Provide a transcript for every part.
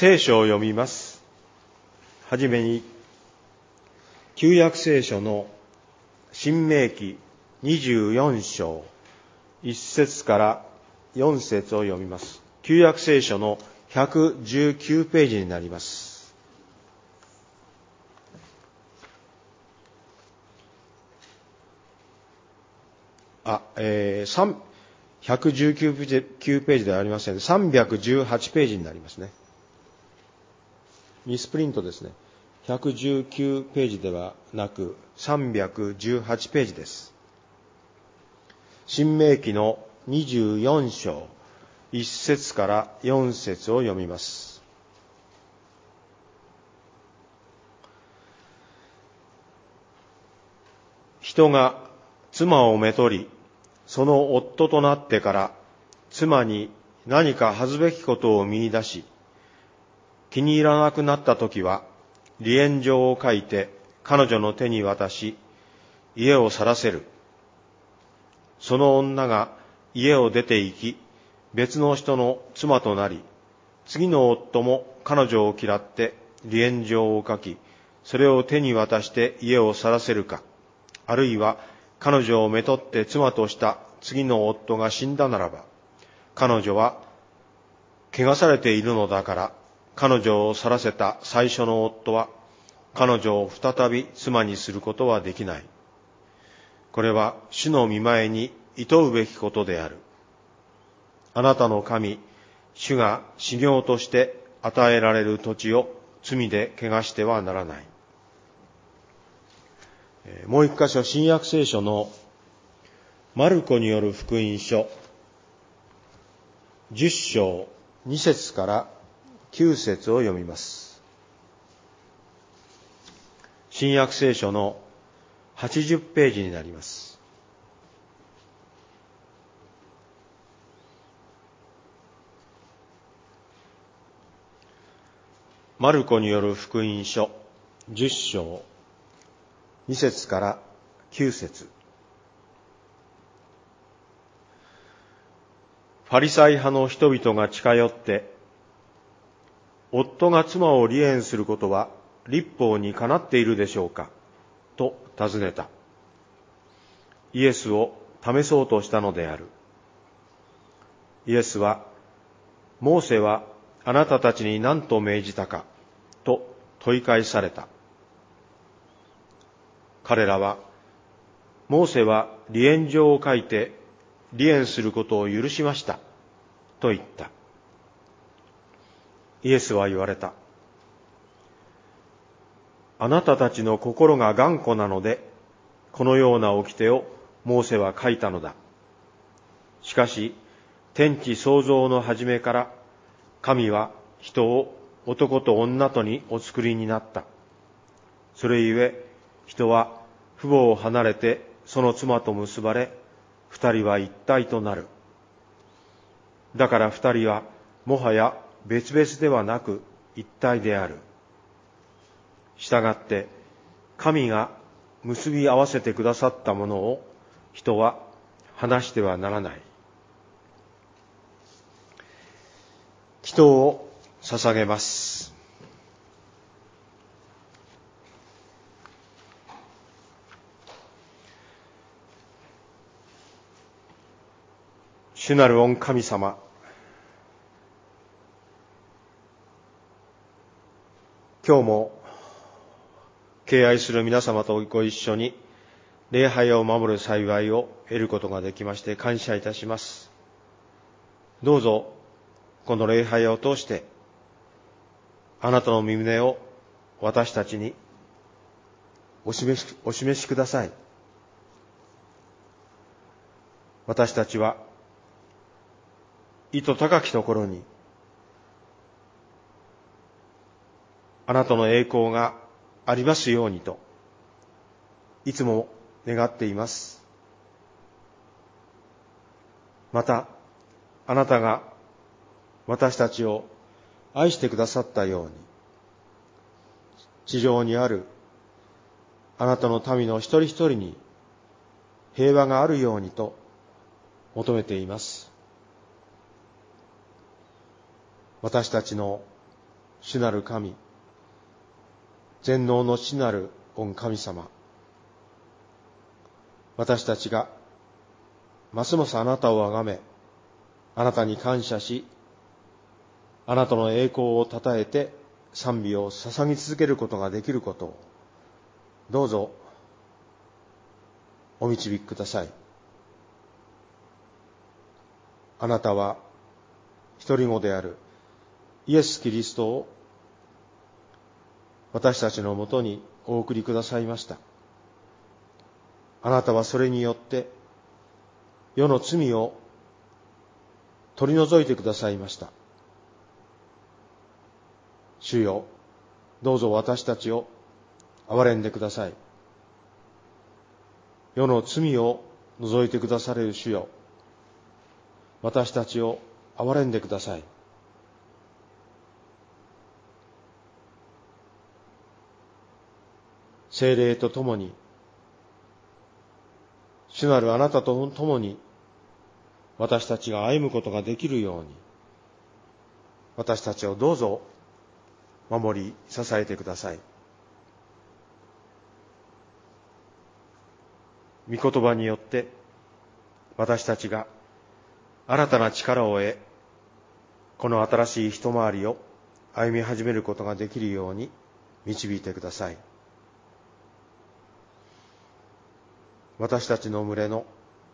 聖書を読みます。はじめに、旧約聖書の申命記24章1節から4節を読みます。旧約聖書の119ページになります。119ページではありません。318ページになりますね。ミスプリントですね。119ページではなく318ページです。申命記の24章1節から4節を読みます。人が妻をめとり、その夫となってから妻に何か恥ずべきことを見出し、気に入らなくなったときは、離縁状を書いて彼女の手に渡し、家を去らせる。その女が家を出て行き、別の人の妻となり、次の夫も彼女を嫌って離縁状を書き、それを手に渡して家を去らせるか、あるいは彼女をめとって妻とした次の夫が死んだならば、彼女は汚されているのだから、彼女を去らせた最初の夫は、彼女を再び妻にすることはできない。これは主の御前に厭うべきことである。あなたの神、主が修行として与えられる土地を罪で汚してはならない。もう一箇所、新約聖書のマルコによる福音書10章2節から9節を読みます。新約聖書の80ページになります。マルコによる福音書10章2節から9節。ファリサイ派の人々が近寄って、夫が妻を離縁することは律法にかなっているでしょうかと尋ねた。イエスを試そうとしたのである。イエスは、モーセはあなたたちに何と命じたかと問い返された。彼らは、モーセは離縁状を書いて離縁することを許しましたと言った。イエスは言われた。あなたたちの心が頑固なので、このような掟をモーセは書いたのだ。しかし、天地創造の初めから、神は人を男と女とにお作りになった。それゆえ、人は父母を離れてその妻と結ばれ、二人は一体となる。だから二人はもはや別々ではなく一体である。したがって、神が結び合わせてくださったものを人は離してはならない。祈祷を捧げます。主なる御神様、今日も敬愛する皆様とご一緒に礼拝を守る幸いを得ることができまして感謝いたします。どうぞこの礼拝を通してあなたの御胸を私たちにお示しください。私たちは意図高きところにあなたの栄光がありますようにといつも願っています。またあなたが私たちを愛してくださったように、地上にあるあなたの民の一人一人に平和があるようにと求めています。私たちの主なる神、全能の父なる御神様、私たちがますますあなたをあがめ、あなたに感謝し、あなたの栄光をたたえて賛美を捧げ続けることができることを、どうぞお導きください。あなたは一人子であるイエス・キリストを私たちのもとにお送りくださいました。あなたはそれによって世の罪を取り除いてくださいました。主よ、どうぞ私たちを憐れんでください。世の罪を除いてくだされる主よ、私たちを憐れんでください。聖霊とともに、主なるあなたとともに、私たちが歩むことができるように、私たちをどうぞ守り支えてください。御言葉によって私たちが新たな力を得、この新しい一回りを歩み始めることができるように導いてください。私たちの群れの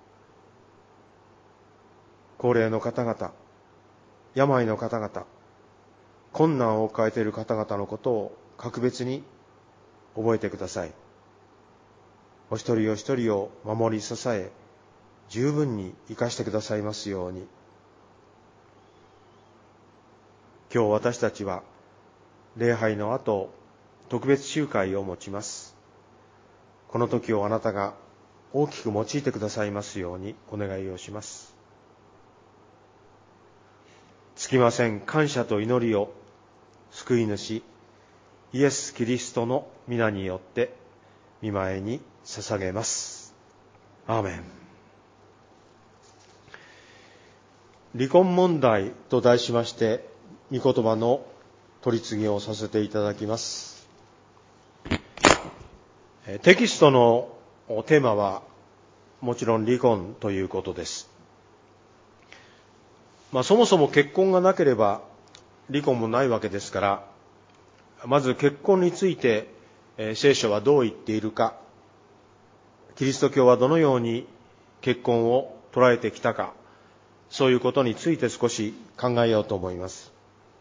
高齢の方々、病の方々、困難を抱えている方々のことを格別に覚えてください。お一人お一人を守り支え、十分に生かしてくださいますように。今日私たちは礼拝の後、特別集会を持ちます。この時をあなたが大きく用いてくださいますようにお願いをします。つきません感謝と祈りを救い主イエス・キリストの皆によって御前に捧げます。アーメン。離婚問題と題しまして御言葉の取り次ぎをさせていただきます。テキストのテーマはもちろん離婚ということです。そもそも結婚がなければ離婚もないわけですから、まず結婚について聖書はどう言っているか、キリスト教はどのように結婚を捉えてきたか、そういうことについて少し考えようと思います。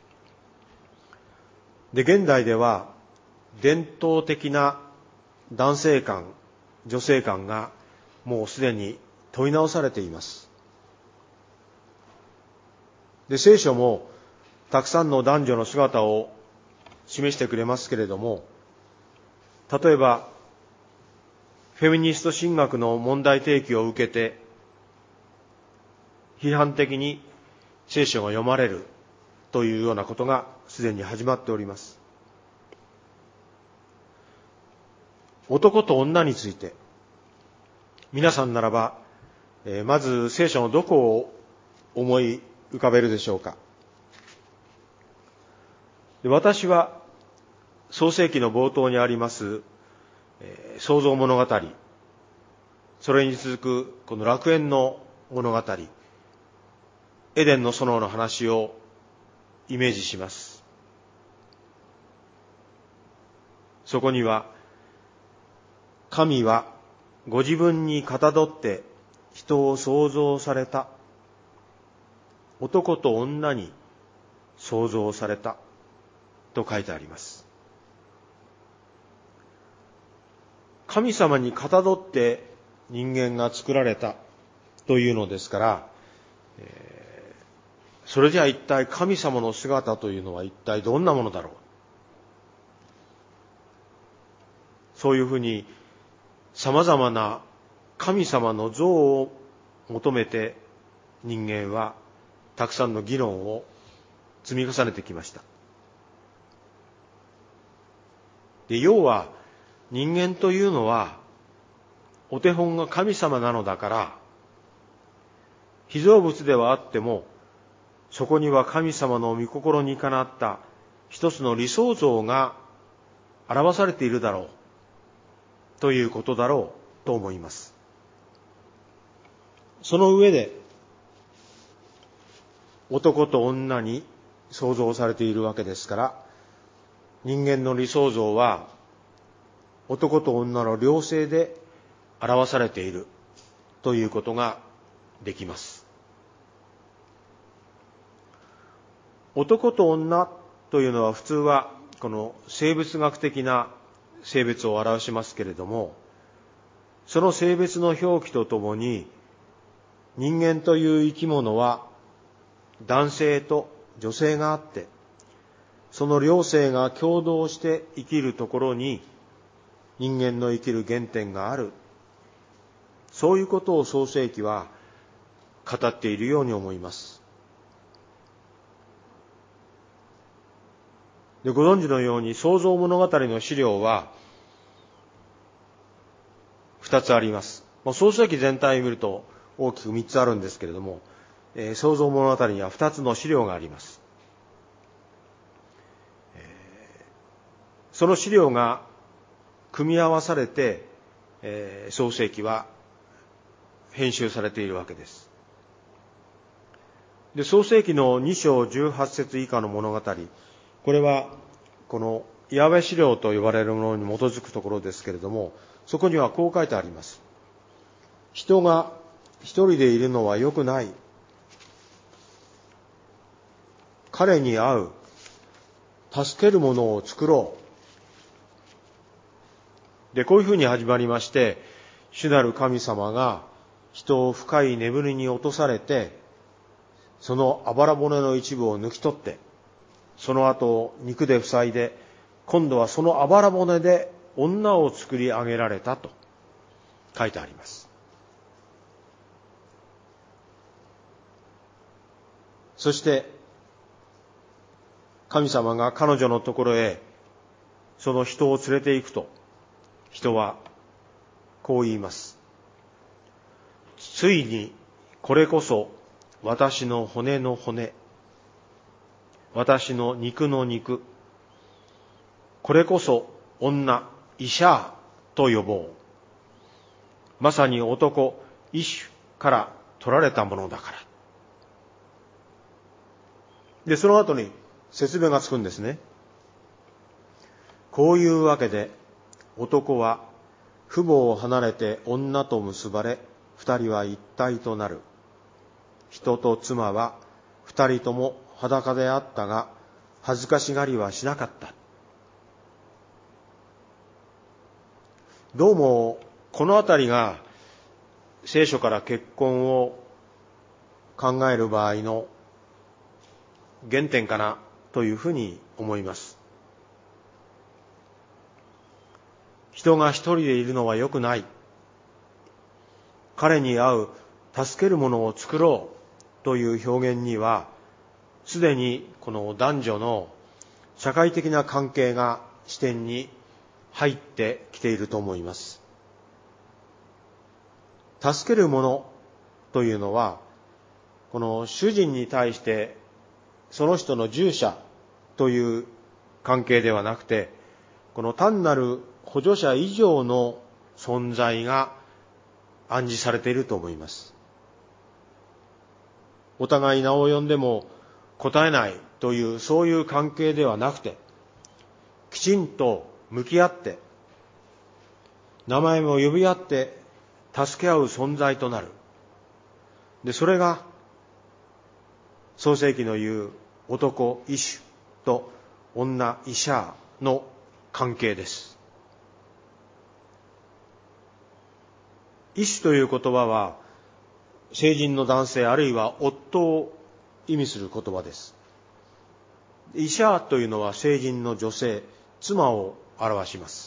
で、現代では伝統的な男性観、女性観がもうすでに問い直されています。で、聖書もたくさんの男女の姿を示してくれますけれども、例えばフェミニスト神学の問題提起を受けて批判的に聖書が読まれるというようなことがすでに始まっております。男と女について皆さんならば、まず聖書のどこを思い浮かべるでしょうか。私は創世記の冒頭にあります、創造物語、それに続くこの楽園の物語、エデンの園の話をイメージします。そこには、神はご自分にかたどって人を創造された。男と女に創造されたと書いてあります。神様にかたどって人間が作られたというのですから、それじゃあ一体神様の姿というのは一体どんなものだろう。そういうふうに様々な神様の像を求めて人間はたくさんの議論を積み重ねてきました。で、要は人間というのはお手本が神様なのだから、被造物ではあってもそこには神様の御心にかなった一つの理想像が表されているだろうということだろうと思います。その上で男と女に創造されているわけですから、人間の理想像は男と女の両性で表されているということができます。男と女というのは普通はこの生物学的な性別を表しますけれども、その性別の表記とともに人間という生き物は男性と女性があって、その両性が共同して生きるところに人間の生きる原点がある。そういうことを創世記は語っているように思います。で、ご存知のように創造物語の資料は2つあります。創世記全体を見ると大きく3つあるんですけれども、創造物語には2つの資料があります。その資料が組み合わされて、創世記は編集されているわけです。で、創世記の2章18節以下の物語、これはこのヤハウェ資料と呼ばれるものに基づくところですけれども、そこにはこう書いてあります。人が一人でいるのは良くない。彼に会う、助けるものを作ろう。で、こういうふうに始まりまして、主なる神様が人を深い眠りに落とされて、そのあばら骨の一部を抜き取って、その後肉で塞いで、今度はそのあばら骨で女を作り上げられたと書いてあります。そして神様が彼女のところへその人を連れて行くと、人はこう言います。ついにこれこそ私の骨の骨、私の肉の肉、これこそ女、イシャーと呼ぼう。まさに男、イシュから取られたものだから。で、その後に説明がつくんですね。こういうわけで男は父母を離れて女と結ばれ、二人は一体となる。人と妻は二人とも裸であったが、恥ずかしがりはしなかった。どうもこのあたりが聖書から結婚を考える場合の原点かなというふうに思います。人が一人でいるのは良くない。彼に会う、助けるものを作ろうという表現には、すでにこの男女の社会的な関係が視点に入ってきていると思います。助けるものというのは、この主人に対してその人の従者という関係ではなくて、この単なる補助者以上の存在が暗示されていると思います。お互い名を呼んでも答えないというそういう関係ではなくて、きちんと向き合って名前も呼び合って助け合う存在となる。で、それが創世記の言う男イシュと女イシャーの関係です。イシュという言葉は成人の男性あるいは夫を意味する言葉です。イシャーというのは成人の女性、妻を表します。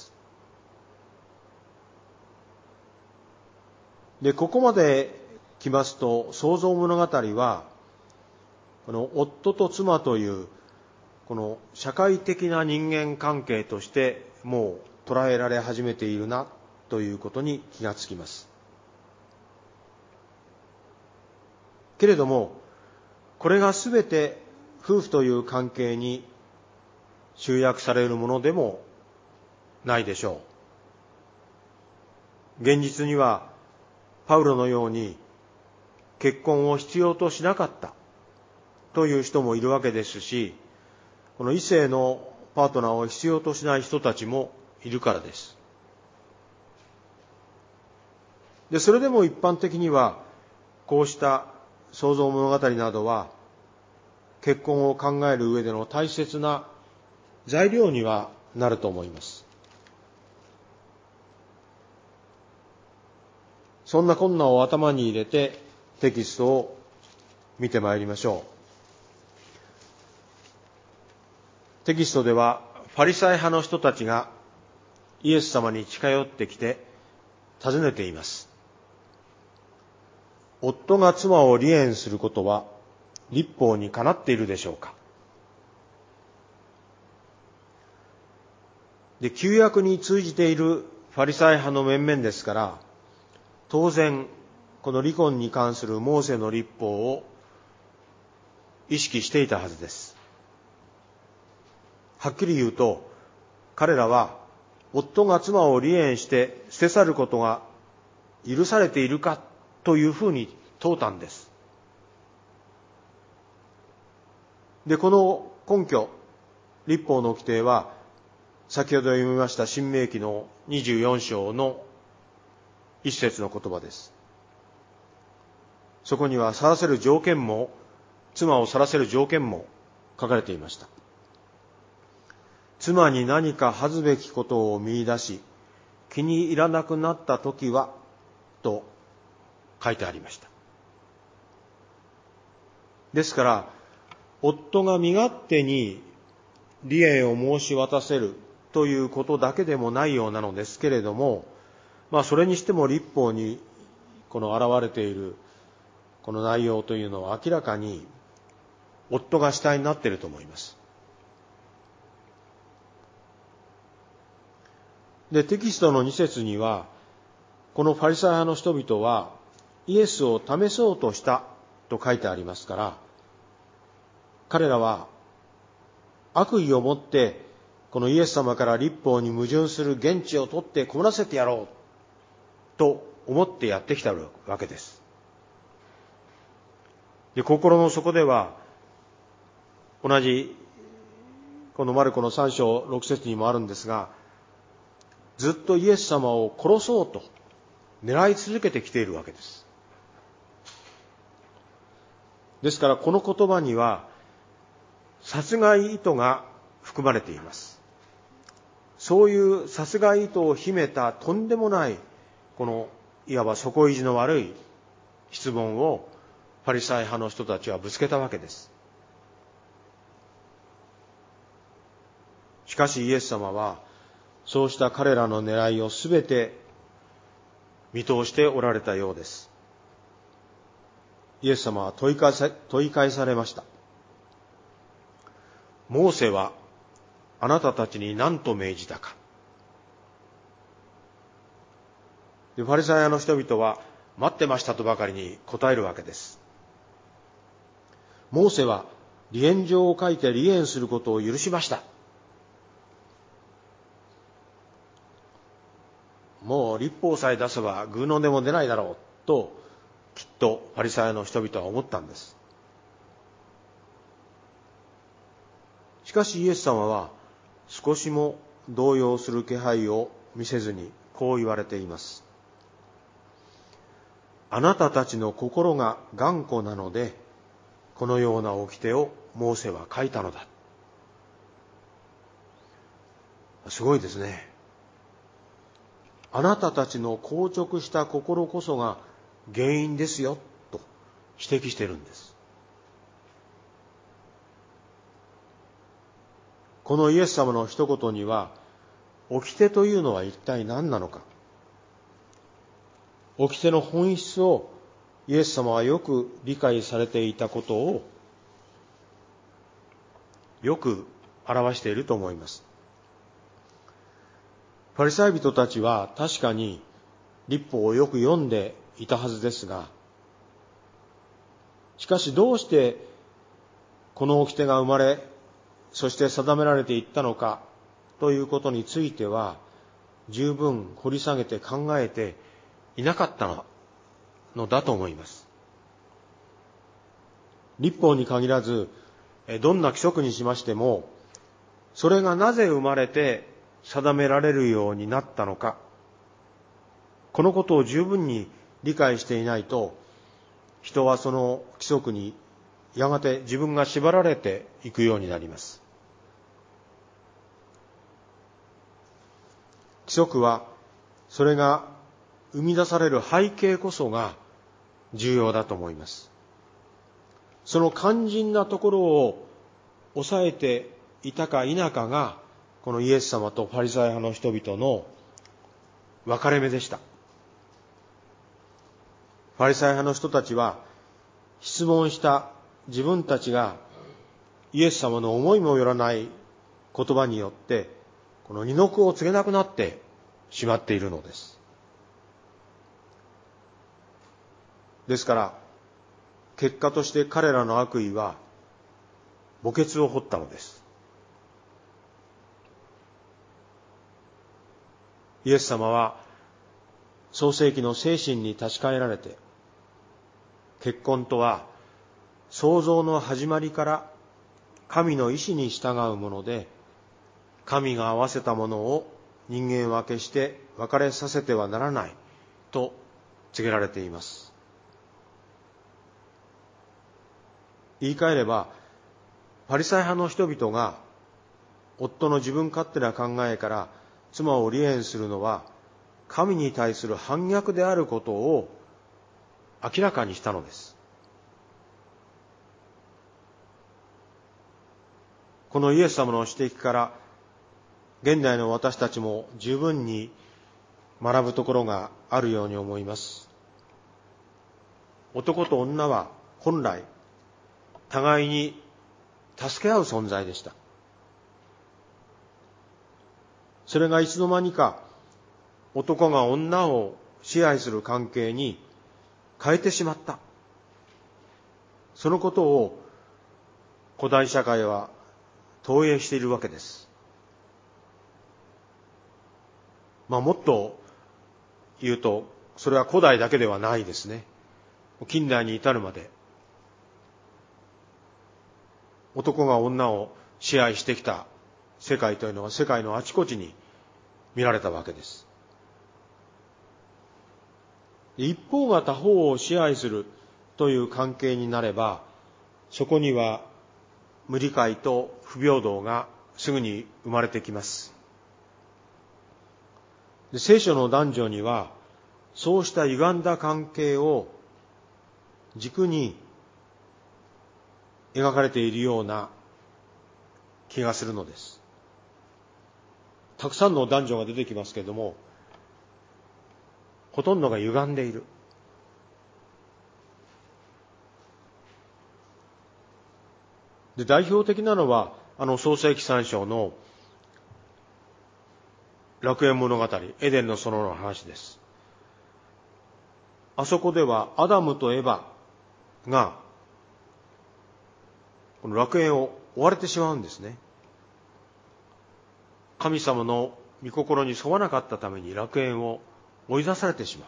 で、ここまで来ますと創造物語はこの夫と妻というこの社会的な人間関係としてもう捉えられ始めているなということに気がつきます。けれどもこれがすべて夫婦という関係に集約されるものでもないでしょう。現実にはパウロのように結婚を必要としなかったという人もいるわけですし、この異性のパートナーを必要としない人たちもいるからです。で、それでも一般的にはこうした創造物語などは結婚を考える上での大切な材料にはなると思います。そんな困難を頭に入れてテキストを見てまいりましょう。テキストではファリサイ派の人たちがイエス様に近寄ってきて尋ねています。夫が妻を離縁することは律法にかなっているでしょうか。で、旧約に通じているファリサイ派の面々ですから、当然この離婚に関するモーセの律法を意識していたはずです。はっきり言うと、彼らは夫が妻を離縁して捨て去ることが許されているかというふうに問うたんです。で、この根拠、律法の規定は先ほど読みました申命記の24章の一節の言葉です。そこには去らせる条件も、妻を去らせる条件も書かれていました。妻に何か恥ずべきことを見出し、気に入らなくなったときは、と書いてありました。ですから、夫が身勝手に離縁を申し渡せるということだけでもないようなのですけれども、それにしても律法にこの現れているこの内容というのは明らかに夫が主体になっていると思います。で、テキストの2節には、このファリサイ派の人々はイエスを試そうとしたと書いてありますから、彼らは悪意を持ってこのイエス様から律法に矛盾する言質を取って困らせてやろうと思ってやってきたわけです。で、心の底では同じこのマルコの3章6節にもあるんですが、ずっとイエス様を殺そうと狙い続けてきているわけです。ですからこの言葉には殺害意図が含まれています。そういう殺害意図を秘めたとんでもないこのいわば底意地の悪い質問をファリサイ派の人たちはぶつけたわけです。しかしイエス様はそうした彼らの狙いをすべて見通しておられたようです。イエス様は問い返されました。モーセはあなたたちに何と命じたか。で、ファリサイ派の人々は待ってましたとばかりに答えるわけです。モーセは離縁状を書いて離縁することを許しました。もう律法さえ出せば愚弄でも出ないだろうときっとファリサイの人々は思ったんです。しかしイエス様は少しも動揺する気配を見せずにこう言われています。あなたたちの心が頑固なのでこのような掟をモーセは書いたのだ。すごいですね。あなたたちの硬直した心こそが原因ですよと指摘しているんです。このイエス様の一言には、掟というのは一体何なのか。掟の本質をイエス様はよく理解されていたことをよく表していると思います。ファリサイ人たちは確かに律法をよく読んでいたはずですが、しかしどうしてこの掟が生まれ、 そして定められていったのかということについては、十分掘り下げて考えていなかったのだと思います。律法に限らず、どんな規則にしましても、それがなぜ生まれて定められるようになったのか、このことを十分に理解していないと、人はその規則にやがて自分が縛られていくようになります。規則は、それが生み出される背景こそが重要だと思います。その肝心なところを抑えていたか否かが、このイエス様とパリサイ派の人々の分かれ目でした。パリサイ派の人たちは、質問した自分たちがイエス様の思いもよらない言葉によって、この二の句を告げなくなってしまっているのです。ですから、結果として彼らの悪意は墓穴を掘ったのです。イエス様は創世記の精神に立ち返られて、結婚とは創造の始まりから神の意志に従うもので、神が合わせたものを人間は決して別れさせてはならないと告げられています。言い換えれば、パリサイ派の人々が夫の自分勝手な考えから妻を離縁するのは神に対する反逆であることを明らかにしたのです。このイエス様の指摘から現代の私たちも十分に学ぶところがあるように思います。男と女は本来互いに助け合う存在でした。それがいつの間にか男が女を支配する関係に変えてしまった。そのことを古代社会は投影しているわけです。もっと言うと、それは古代だけではないですね。近代に至るまで男が女を支配してきた世界というのは世界のあちこちに見られたわけです。一方が他方を支配するという関係になれば、そこには無理解と不平等がすぐに生まれてきます。聖書の男女にはそうした歪んだ関係を軸に描かれているような気がするのです。たくさんの男女が出てきますけれども、ほとんどが歪んでいる。で、代表的なのは創世記3章の楽園物語、エデンの園の話です。あそこではアダムとエバがこの楽園を追われてしまうんですね。神様の御心に沿わなかったために楽園を追い出されてしまう。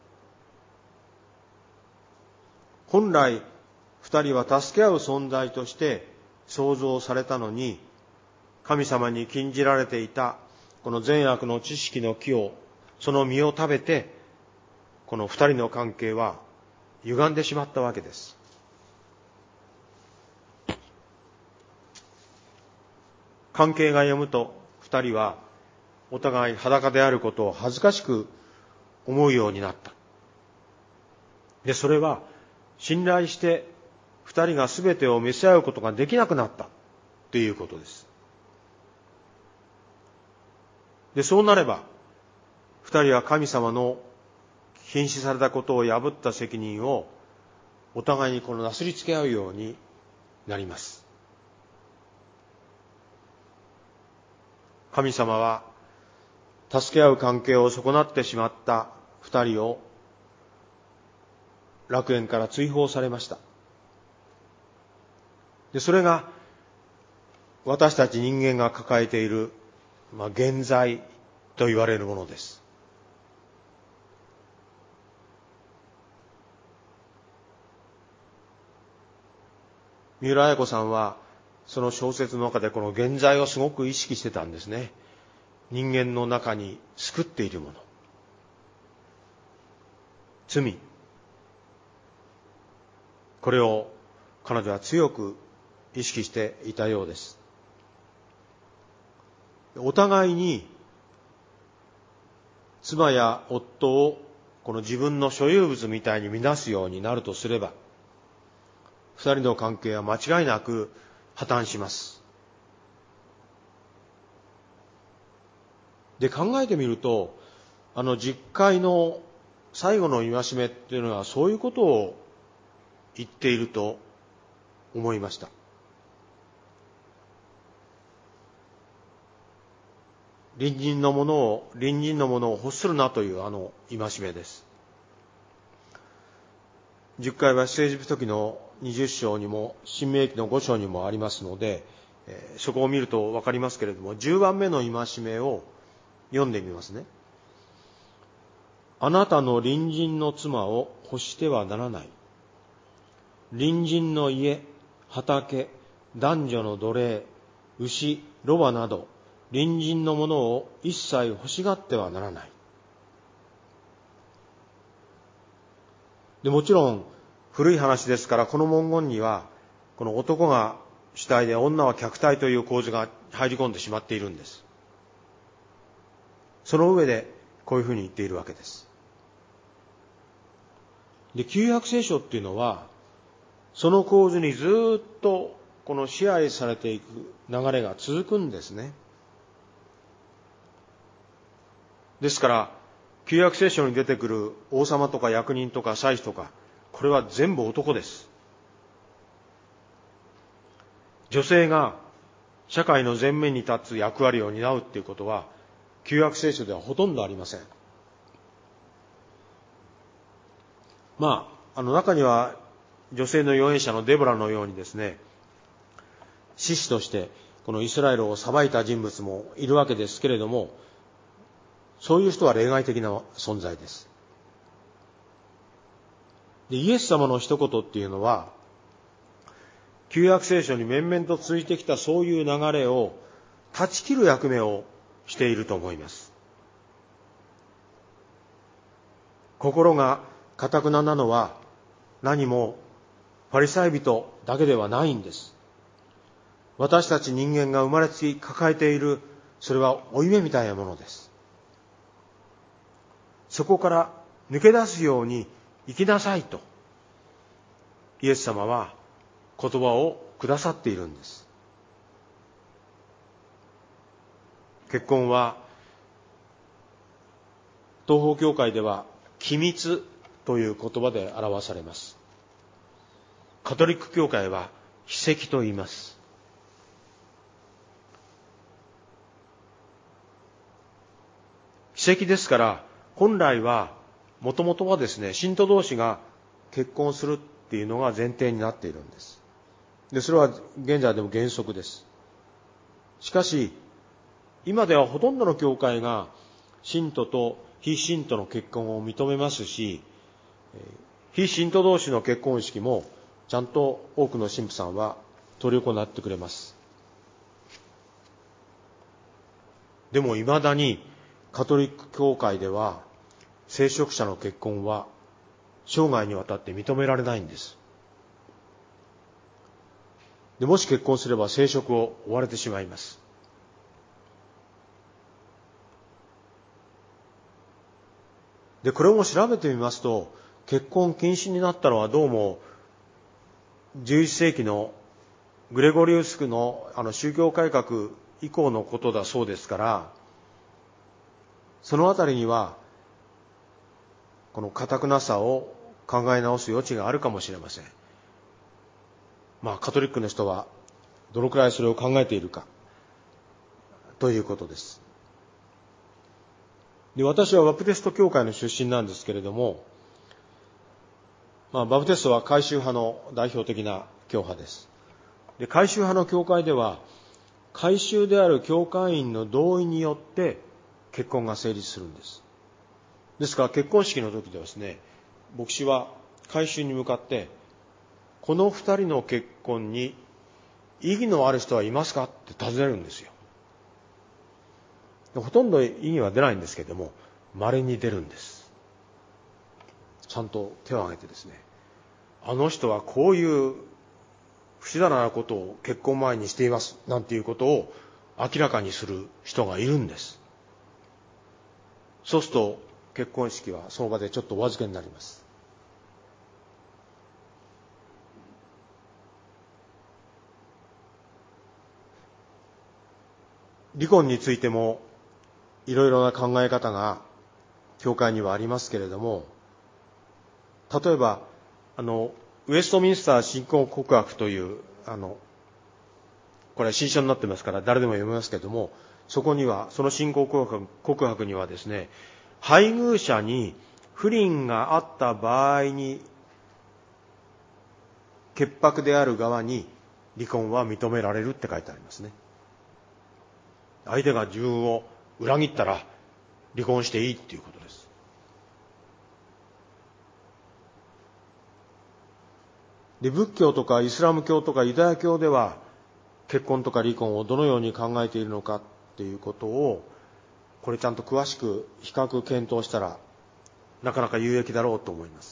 本来二人は助け合う存在として創造されたのに、神様に禁じられていたこの善悪の知識の木を、その実を食べて、この二人の関係は歪んでしまったわけです。関係が読むと、二人はお互い裸であることを恥ずかしく思うようになった。で、それは信頼して二人が全てを見せ合うことができなくなったということです。で、そうなれば二人は神様の禁止されたことを破った責任をお互いになすりつけ合うようになります。神様は助け合う関係を損なってしまった二人を楽園から追放されました。で、それが私たち人間が抱えている、原罪と言われるものです。三浦綾子さんはその小説の中でこの原罪をすごく意識してたんですね。人間の中に救っているもの、罪、これを彼女は強く意識していたようです。お互いに妻や夫をこの自分の所有物みたいに見なすようになるとすれば、二人の関係は間違いなく破綻します。で、考えてみると、十戒の最後の戒めっていうのはそういうことを言っていると思いました。隣人のものを欲するなという戒めです。十戒は出エジプト記の20章にも申命記の5章にもありますので、そこを見ると分かりますけれども、10番目の戒めを読んでみますね。あなたの隣人の妻を欲してはならない。隣人の家、畑、男女の奴隷、牛、ロバなど、隣人のものを一切欲しがってはならない。で、もちろん古い話ですから、この文言にはこの男が主体で女は客体という構図が入り込んでしまっているんです。その上でこういうふうに言っているわけです。で、旧約聖書っていうのはその構図にずっとこの支配されていく流れが続くんですね。ですから旧約聖書に出てくる王様とか役人とか祭司とか、これは全部男です。女性が社会の前面に立つ役割を担うっていうことは旧約聖書ではほとんどありません。中には女性の預言者のデボラのようにですね、士師としてこのイスラエルを裁いた人物もいるわけですけれども、そういう人は例外的な存在です。で、イエス様の一言っていうのは旧約聖書に面々と続いてきたそういう流れを断ち切る役目をしていると思います。心が堅くななのは何もパリサイ人だけではないんです。私たち人間が生まれつき抱えている、それは負い目みたいなものです。そこから抜け出すように生きなさいとイエス様は言葉をくださっているんです。結婚は東方教会では機密という言葉で表されます。カトリック教会は秘跡と言います。秘跡ですから本来はもともとはですね、信徒同士が結婚するっていうのが前提になっているんです。で、それは現在でも原則です。しかし今ではほとんどの教会が信徒と非信徒の結婚を認めますし、非信徒同士の結婚式もちゃんと多くの神父さんは執り行ってくれます。でも未だにカトリック教会では聖職者の結婚は生涯にわたって認められないんです。で、もし結婚すれば聖職を追われてしまいます。で、これも調べてみますと、結婚禁止になったのはどうも11世紀のグレゴリウスの宗教改革以降のことだそうですから、そのあたりにはこの堅くなさを考え直す余地があるかもしれません。カトリックの人はどのくらいそれを考えているかということです。で、私はバプテスト教会の出身なんですけれども、バプテストは改宗派の代表的な教派です。で、改宗派の教会では改宗である教会員の同意によって結婚が成立するんです。ですから結婚式の時ではですね、牧師は改宗に向かって、この二人の結婚に異議のある人はいますかって尋ねるんですよ。ほとんど異議は出ないんですけれども、稀に出るんです。ちゃんと手を挙げてですね、あの人はこういう不自然なことを結婚前にしていますなんていうことを明らかにする人がいるんです。そうすると結婚式はその場でちょっとお預けになります。離婚についてもいろいろな考え方が教会にはありますけれども、例えばウェストミンスター信仰告白というこれは新書になってますから誰でも読めますけれども、そこにはその信仰告白にはですね、配偶者に不倫があった場合に潔白である側に離婚は認められるって書いてありますね。相手が自分を裏切ったら離婚していいっていうことです。で、仏教とかイスラム教とかユダヤ教では結婚とか離婚をどのように考えているのかっていうことを、これちゃんと詳しく比較検討したらなかなか有益だろうと思います。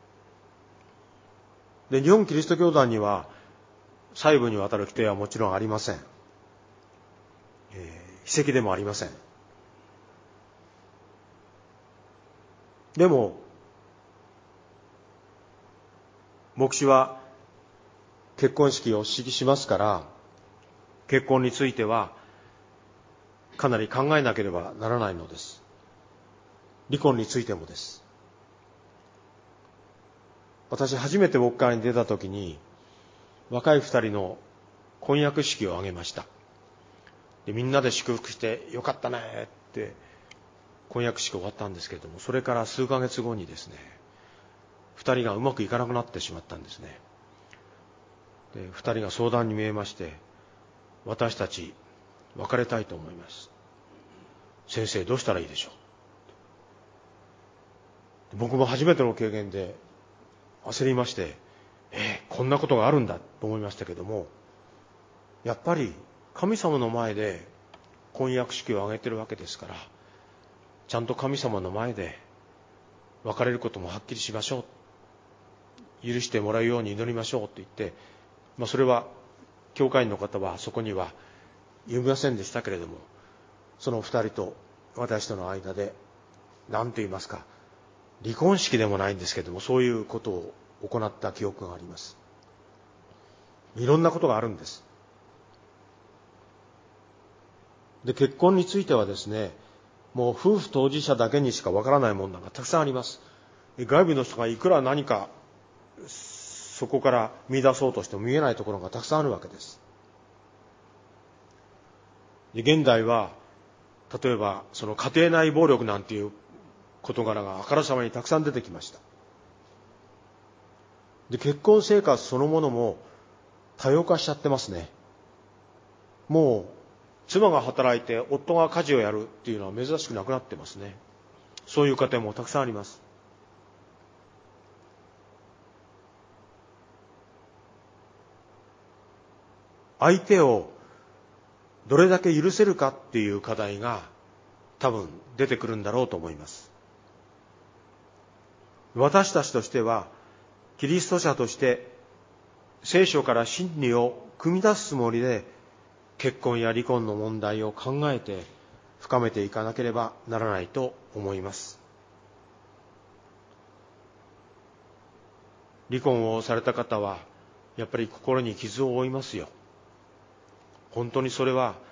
で、日本キリスト教団には細部にわたる規定はもちろんありません。秘跡でもありません。でも牧師は結婚式を指揮しますから、結婚についてはかなり考えなければならないのです。離婚についてもです。私初めて牧会に出た時に若い二人の婚約式を挙げました。で、みんなで祝福してよかったねって婚約式終わったんですけれども、それから数ヶ月後にですね、二人がうまくいかなくなってしまったんですね。で、二人が相談に見えまして、私たち別れたいと思います。先生どうしたらいいでしょう。僕も初めての経験で焦りまして、こんなことがあるんだと思いましたけども、やっぱり神様の前で婚約式を挙げてるわけですから、ちゃんと神様の前で別れることもはっきりしましょう、許してもらうように祈りましょうと言って、それは教会員の方はそこには読みませんでしたけれども、その二人と私との間で何と言いますか、離婚式でもないんですけども、そういうことを行った記憶があります。いろんなことがあるんです。で、結婚についてはですね、もう夫婦当事者だけにしかわからない問題がたくさんあります。外部の人がいくら何かそこから見出そうとしても見えないところがたくさんあるわけです。で、現代は例えばその家庭内暴力なんていう事柄があからさまにたくさん出てきました。で、結婚生活そのものも多様化しちゃってますね。もう妻が働いて夫が家事をやるっていうのは珍しくなくなってますね。そういう家庭もたくさんあります。相手をどれだけ許せるかっていう課題が多分出てくるんだろうと思います。私たちとしてはキリスト者として聖書から真理を汲み出すつもりで結婚や離婚の問題を考えて深めていかなければならないと思います。離婚をされた方はやっぱり心に傷を負いますよ。本当にそれは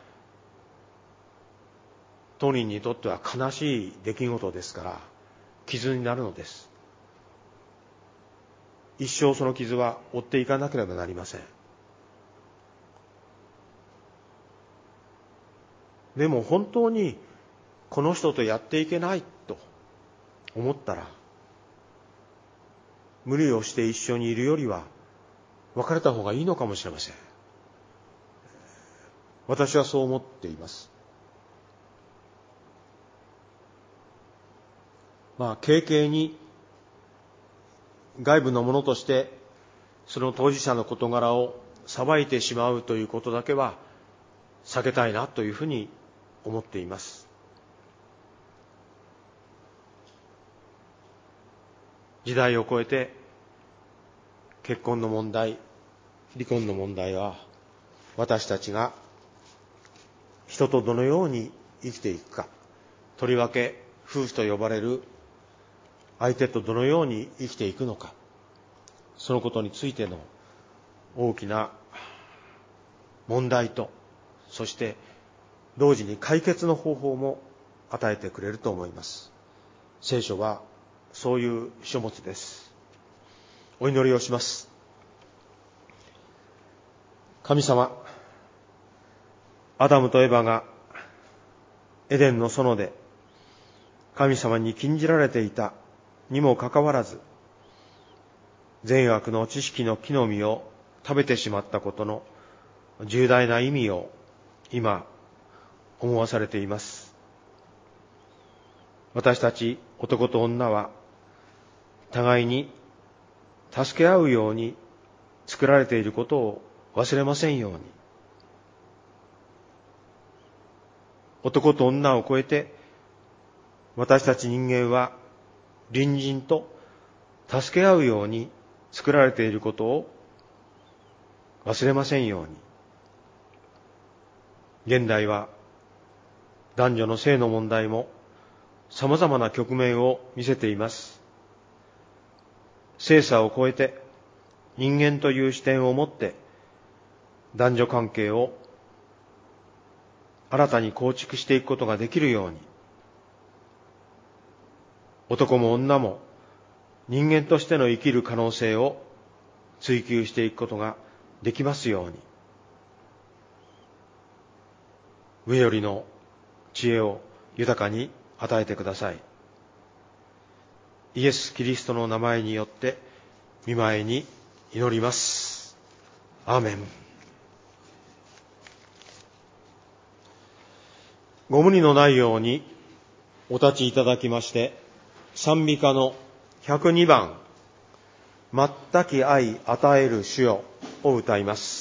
当人にとっては悲しい出来事ですから傷になるのです。一生その傷は負っていかなければなりません。でも本当にこの人とやっていけないと思ったら、無理をして一緒にいるよりは別れた方がいいのかもしれません。 私はそう思っています。軽々に外部のものとしてその当事者の事柄を裁いてしまうということだけは避けたいなというふうに思っています。時代を超えて結婚の問題、離婚の問題は私たちが人とどのように生きていくか、とりわけ夫婦と呼ばれる相手とどのように生きていくのか、そのことについての大きな問題と、そして同時に解決の方法も与えてくれると思います。聖書はそういう書物です。お祈りをします。神様、アダムとエバがエデンの園で神様に禁じられていたにもかかわらず、善悪の知識の木の実を食べてしまったことの重大な意味を今思わされています。私たち男と女は互いに助け合うように作られていることを忘れませんように。男と女を超えて私たち人間は隣人と助け合うように作られていることを忘れませんように。現代は男女の性の問題も様々な局面を見せています。性差を超えて人間という視点を持って男女関係を新たに構築していくことができるように、男も女も人間としての生きる可能性を追求していくことができますように、上よりの知恵を豊かに与えてください。イエス・キリストの名前によって御前に祈ります。アーメン。ご無理のないようにお立ちいただきまして、賛美歌の102番、全き愛与える主よを歌います。